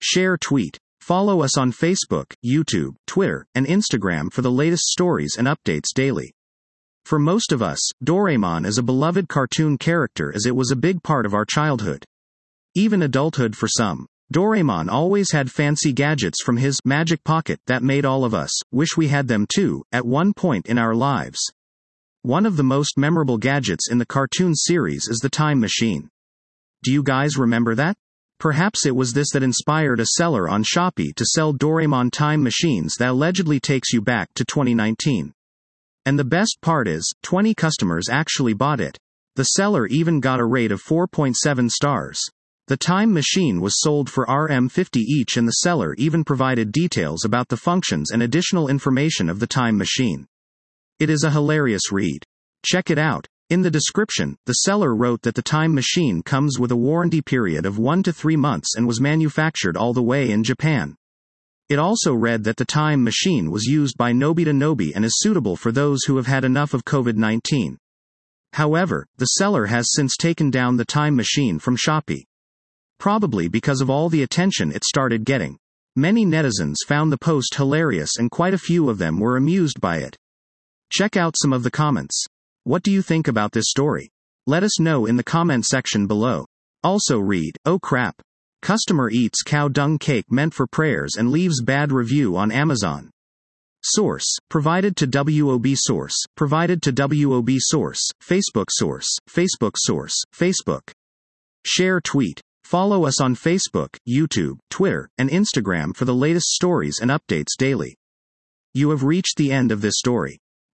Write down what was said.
Share, tweet. Follow us on Facebook, YouTube, Twitter, and Instagram for the latest stories and updates daily. For most of us, Doraemon is a beloved cartoon character as it was a big part of our childhood. Even adulthood for some. Doraemon always had fancy gadgets from his magic pocket that made all of us wish we had them too, at one point in our lives. One of the most memorable gadgets in the cartoon series is the time machine. Do you guys remember that? Perhaps it was this that inspired a seller on Shopee to sell Doraemon time machines that allegedly takes you back to 2019. And the best part is, 20 customers actually bought it. The seller even got a rate of 4.7 stars. The time machine was sold for Rm50 each, and the seller even provided details about the functions and additional information of the time machine. It is a hilarious read. Check it out. In the description, the seller wrote that the time machine comes with a warranty period of 1 to 3 months and was manufactured all the way in Japan. It also read that the time machine was used by Nobita Nobi and is suitable for those who have had enough of COVID-19. However, the seller has since taken down the time machine from Shopee. Probably because of all the attention it started getting. Many netizens found the post hilarious and quite a few of them were amused by it. Check out some of the comments. What do you think about this story? Let us know in the comment section below. Also read, oh crap. Customer eats cow dung cake meant for prayers and leaves bad review on Amazon. Source, provided to WOB source, provided to WOB source, Facebook source, Facebook source, Facebook. Share, tweet. Follow us on Facebook, YouTube, Twitter, and Instagram for the latest stories and updates daily. You have reached the end of this story.